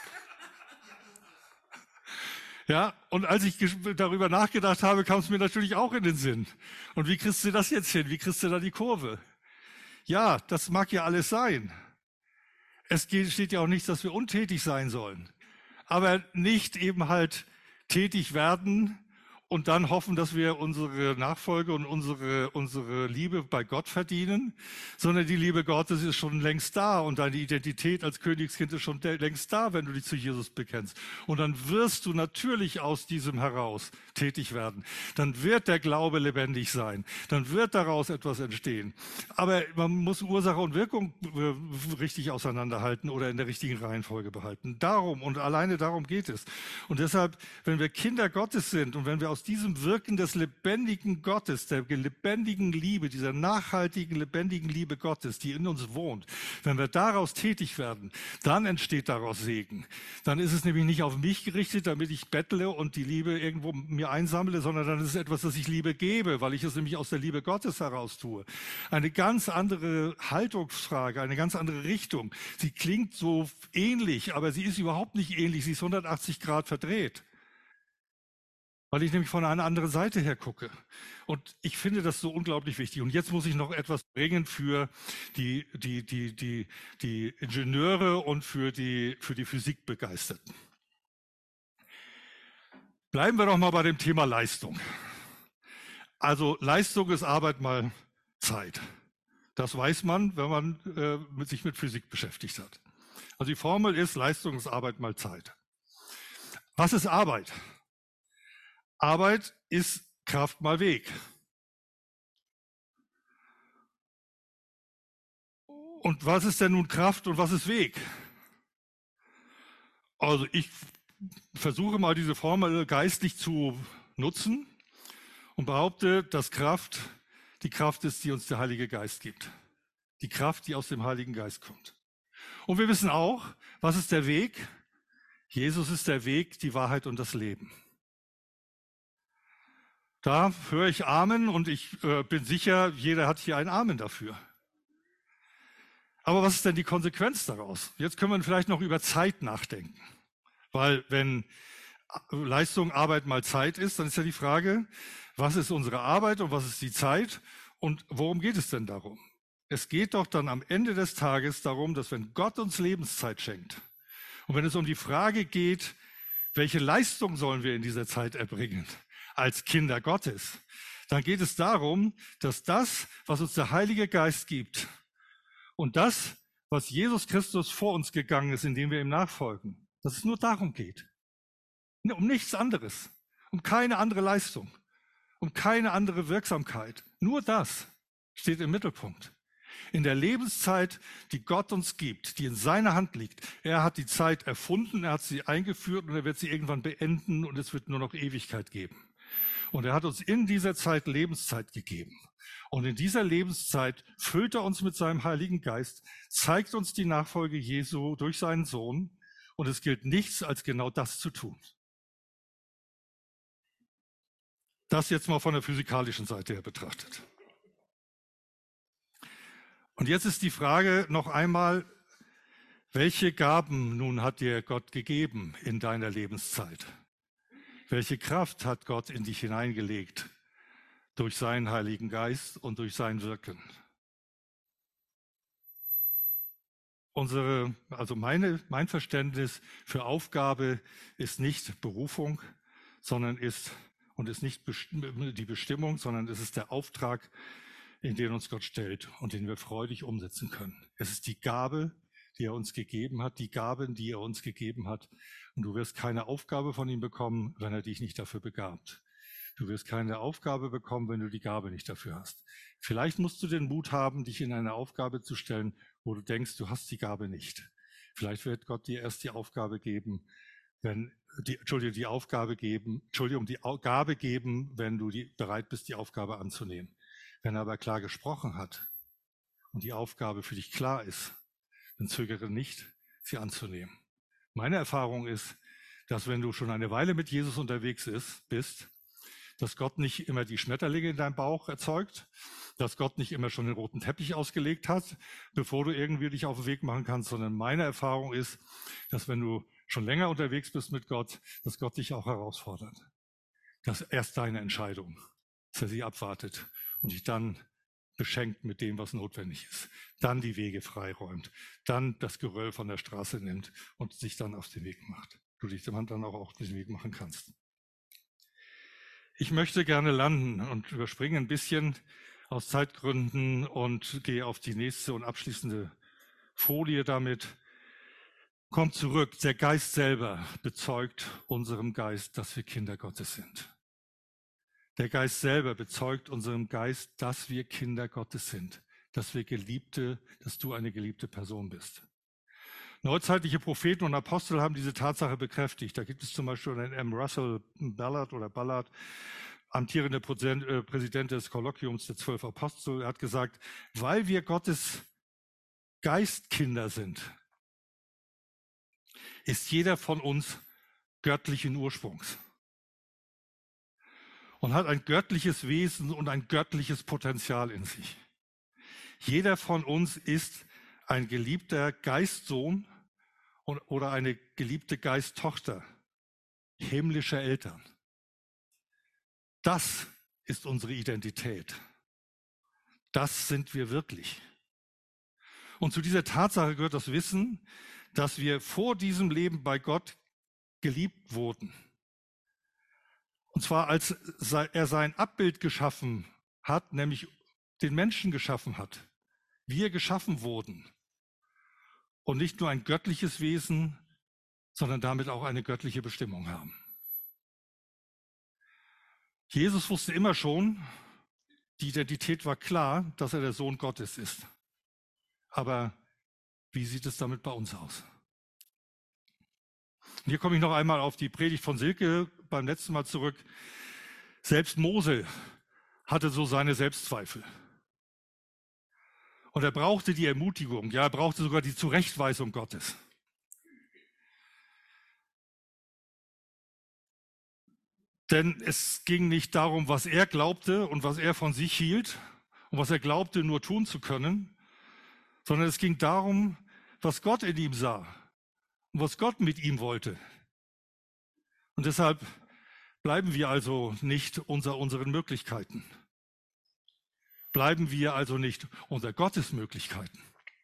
Ja, und als ich darüber nachgedacht habe, kam es mir natürlich auch in den Sinn. Und wie kriegst du das jetzt hin? Wie kriegst du da die Kurve? Ja, das mag ja alles sein. Es steht ja auch nichts, dass wir untätig sein sollen. Aber nicht eben halt tätig werden und dann hoffen, dass wir unsere Nachfolge und unsere, unsere Liebe bei Gott verdienen, sondern die Liebe Gottes ist schon längst da und deine Identität als Königskind ist schon längst da, wenn du dich zu Jesus bekennst. Und dann wirst du natürlich aus diesem heraus tätig werden. Dann wird der Glaube lebendig sein. Dann wird daraus etwas entstehen. Aber man muss Ursache und Wirkung richtig auseinanderhalten oder in der richtigen Reihenfolge behalten. Darum und alleine darum geht es. Und deshalb, wenn wir Kinder Gottes sind und wenn wir aus diesem Wirken des lebendigen Gottes, der lebendigen Liebe, dieser nachhaltigen, lebendigen Liebe Gottes, die in uns wohnt, wenn wir daraus tätig werden, dann entsteht daraus Segen. Dann ist es nämlich nicht auf mich gerichtet, damit ich bettle und die Liebe irgendwo mir einsammle, sondern dann ist es etwas, das ich Liebe gebe, weil ich es nämlich aus der Liebe Gottes heraus tue. Eine ganz andere Haltungsfrage, eine ganz andere Richtung. Sie klingt so ähnlich, aber sie ist überhaupt nicht ähnlich. Sie ist hundertachtzig Grad verdreht. Weil ich nämlich von einer anderen Seite her gucke. Und ich finde das so unglaublich wichtig. Und jetzt muss ich noch etwas bringen für die, die, die, die, die Ingenieure und für die, für die Physikbegeisterten. Bleiben wir doch mal bei dem Thema Leistung. Also Leistung ist Arbeit mal Zeit. Das weiß man, wenn man äh, mit sich mit Physik beschäftigt hat. Also die Formel ist Leistung ist Arbeit mal Zeit. Was ist Arbeit? Arbeit ist Kraft mal Weg. Und was ist denn nun Kraft und was ist Weg? Also ich versuche mal diese Formel geistlich zu nutzen und behaupte, dass Kraft die Kraft ist, die uns der Heilige Geist gibt. Die Kraft, die aus dem Heiligen Geist kommt. Und wir wissen auch, was ist der Weg? Jesus ist der Weg, die Wahrheit und das Leben. Da höre ich Amen und ich äh, bin sicher, jeder hat hier ein Amen dafür. Aber was ist denn die Konsequenz daraus? Jetzt können wir vielleicht noch über Zeit nachdenken. Weil wenn Leistung, Arbeit mal Zeit ist, dann ist ja die Frage, was ist unsere Arbeit und was ist die Zeit und worum geht es denn darum? Es geht doch dann am Ende des Tages darum, dass wenn Gott uns Lebenszeit schenkt und wenn es um die Frage geht, welche Leistung sollen wir in dieser Zeit erbringen, als Kinder Gottes, dann geht es darum, dass das, was uns der Heilige Geist gibt und das, was Jesus Christus vor uns gegangen ist, indem wir ihm nachfolgen, dass es nur darum geht. Um nichts anderes, um keine andere Leistung, um keine andere Wirksamkeit. Nur das steht im Mittelpunkt. In der Lebenszeit, die Gott uns gibt, die in seiner Hand liegt. Er hat die Zeit erfunden, er hat sie eingeführt und er wird sie irgendwann beenden und es wird nur noch Ewigkeit geben. Und er hat uns in dieser Zeit Lebenszeit gegeben. Und in dieser Lebenszeit füllt er uns mit seinem Heiligen Geist, zeigt uns die Nachfolge Jesu durch seinen Sohn. Und es gilt nichts, als genau das zu tun. Das jetzt mal von der physikalischen Seite her betrachtet. Und jetzt ist die Frage noch einmal, welche Gaben nun hat dir Gott gegeben in deiner Lebenszeit? Welche Kraft hat Gott in dich hineingelegt durch seinen Heiligen Geist und durch sein Wirken? unsere, also meine, mein Verständnis für Aufgabe ist nicht Berufung, sondern ist, und ist nicht die Bestimmung, sondern es ist der Auftrag, in den uns Gott stellt und den wir freudig umsetzen können. Es ist die Gabe, die er uns gegeben hat, die Gaben, die er uns gegeben hat. Und du wirst keine Aufgabe von ihm bekommen, wenn er dich nicht dafür begabt. Du wirst keine Aufgabe bekommen, wenn du die Gabe nicht dafür hast. Vielleicht musst du den Mut haben, dich in eine Aufgabe zu stellen, wo du denkst, du hast die Gabe nicht. Vielleicht wird Gott dir erst die Aufgabe geben, wenn die, Entschuldigung, die Aufgabe geben, Entschuldigung, die Gabe geben, wenn du die, bereit bist, die Aufgabe anzunehmen. Wenn er aber klar gesprochen hat und die Aufgabe für dich klar ist, dann zögere nicht, sie anzunehmen. Meine Erfahrung ist, dass wenn du schon eine Weile mit Jesus unterwegs ist, bist, dass Gott nicht immer die Schmetterlinge in deinem Bauch erzeugt, dass Gott nicht immer schon den roten Teppich ausgelegt hat, bevor du irgendwie dich auf den Weg machen kannst, sondern meine Erfahrung ist, dass wenn du schon länger unterwegs bist mit Gott, dass Gott dich auch herausfordert. Das ist erst deine Entscheidung, dass er sie abwartet und dich dann beschenkt mit dem, was notwendig ist, dann die Wege freiräumt, dann das Geröll von der Straße nimmt und sich dann auf den Weg macht. Du dich dann auch auf den Weg machen kannst. Ich möchte gerne landen und überspringe ein bisschen aus Zeitgründen und gehe auf die nächste und abschließende Folie damit. Kommt zurück, der Geist selber bezeugt unserem Geist, dass wir Kinder Gottes sind. Der Geist selber bezeugt unserem Geist, dass wir Kinder Gottes sind, dass wir Geliebte, dass du eine geliebte Person bist. Neuzeitliche Propheten und Apostel haben diese Tatsache bekräftigt. Da gibt es zum Beispiel einen M. Russell Ballard oder Ballard, amtierender Präsident des Kolloquiums der zwölf Apostel. Er hat gesagt, weil wir Gottes Geistkinder sind, ist jeder von uns göttlichen Ursprungs und hat ein göttliches Wesen und ein göttliches Potenzial in sich. Jeder von uns ist ein geliebter Geistsohn oder eine geliebte Geisttochter himmlischer Eltern. Das ist unsere Identität. Das sind wir wirklich. Und zu dieser Tatsache gehört das Wissen, dass wir vor diesem Leben bei Gott geliebt wurden. Und zwar als er sein Abbild geschaffen hat, nämlich den Menschen geschaffen hat. Wir geschaffen wurden. Und nicht nur ein göttliches Wesen, sondern damit auch eine göttliche Bestimmung haben. Jesus wusste immer schon, die Identität war klar, dass er der Sohn Gottes ist. Aber wie sieht es damit bei uns aus? Und hier komme ich noch einmal auf die Predigt von Silke beim letzten Mal zurück. Selbst Mose hatte so seine Selbstzweifel. Und er brauchte die Ermutigung, ja, er brauchte sogar die Zurechtweisung Gottes. Denn es ging nicht darum, was er glaubte und was er von sich hielt und was er glaubte, nur tun zu können, sondern es ging darum, was Gott in ihm sah und was Gott mit ihm wollte. Und deshalb bleiben wir also nicht unter unseren Möglichkeiten. Bleiben wir also nicht unter Gottes Möglichkeiten.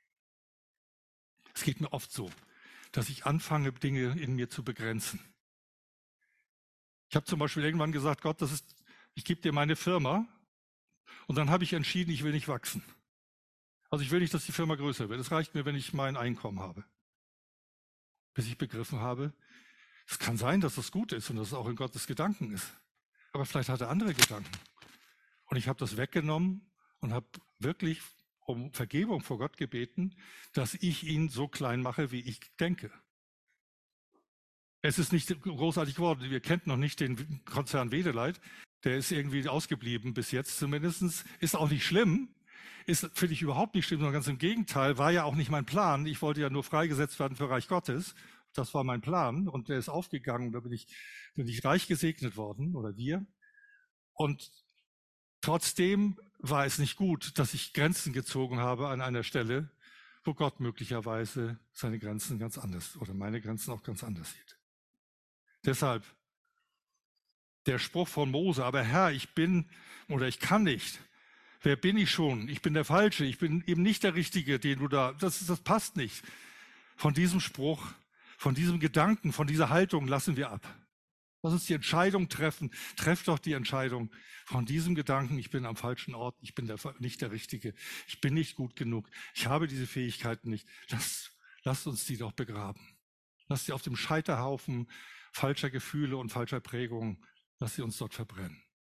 Es geht mir oft so, dass ich anfange, Dinge in mir zu begrenzen. Ich habe zum Beispiel irgendwann gesagt, Gott, das ist, ich gebe dir meine Firma und dann habe ich entschieden, ich will nicht wachsen. Also ich will nicht, dass die Firma größer wird. Es reicht mir, wenn ich mein Einkommen habe. Bis ich begriffen habe, es kann sein, dass das gut ist und dass es auch in Gottes Gedanken ist. Aber vielleicht hat er andere Gedanken. Und ich habe das weggenommen und habe wirklich um Vergebung vor Gott gebeten, dass ich ihn so klein mache, wie ich denke. Es ist nicht großartig geworden. Wir kennen noch nicht den Konzern Wedeleit. Der ist irgendwie ausgeblieben bis jetzt zumindest. Ist auch nicht schlimm. Ist, finde ich, überhaupt nicht schlimm, sondern ganz im Gegenteil. War ja auch nicht mein Plan. Ich wollte ja nur freigesetzt werden für Reich Gottes. Das war mein Plan. Und der ist aufgegangen. Da bin ich, bin ich reich gesegnet worden, oder wir. Und trotzdem war es nicht gut, dass ich Grenzen gezogen habe an einer Stelle, wo Gott möglicherweise seine Grenzen ganz anders oder meine Grenzen auch ganz anders sieht. Deshalb der Spruch von Mose, aber Herr, ich bin oder ich kann nicht. Wer bin ich schon? Ich bin der Falsche. Ich bin eben nicht der Richtige, den du da, das, das passt nicht. Von diesem Spruch, von diesem Gedanken, von dieser Haltung lassen wir ab. Lass uns die Entscheidung treffen. Treff doch die Entscheidung von diesem Gedanken, ich bin am falschen Ort, ich bin der, nicht der Richtige, ich bin nicht gut genug, ich habe diese Fähigkeiten nicht. Lass, lasst uns die doch begraben. Lass sie auf dem Scheiterhaufen falscher Gefühle und falscher Prägungen, lass sie uns dort verbrennen.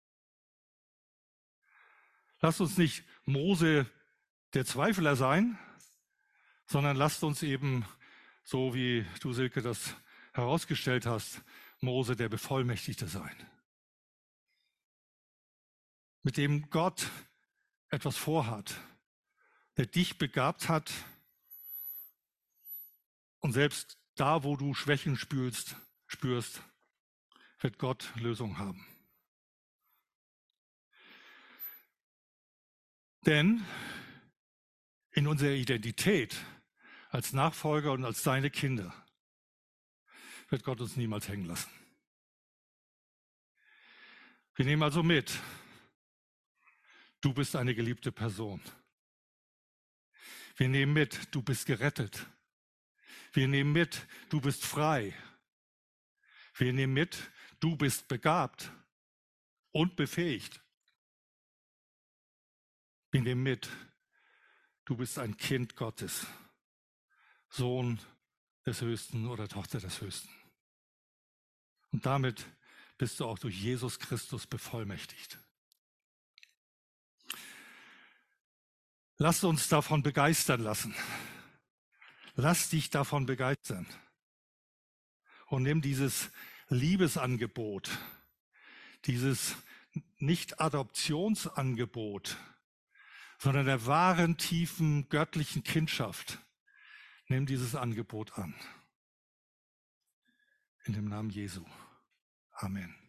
Lasst uns nicht Mose der Zweifler sein, sondern lasst uns eben, so wie du, Silke, das herausgestellt hast, Mose der Bevollmächtigte sein. Mit dem Gott etwas vorhat, der dich begabt hat und selbst da, wo du Schwächen spürst, spürst, wird Gott Lösung haben. Denn in unserer Identität als Nachfolger und als seine Kinder wird Gott uns niemals hängen lassen. Wir nehmen also mit, du bist eine geliebte Person. Wir nehmen mit, du bist gerettet. Wir nehmen mit, du bist frei. Wir nehmen mit, du bist begabt und befähigt. Wir nehmen mit, du bist ein Kind Gottes, Sohn des Höchsten oder Tochter des Höchsten. Und damit bist du auch durch Jesus Christus bevollmächtigt. Lass uns davon begeistern lassen. Lass dich davon begeistern. Und nimm dieses Liebesangebot, dieses Nicht-Adoptionsangebot, sondern der wahren, tiefen, göttlichen Kindschaft. Nimm dieses Angebot an. In dem Namen Jesu. Amen.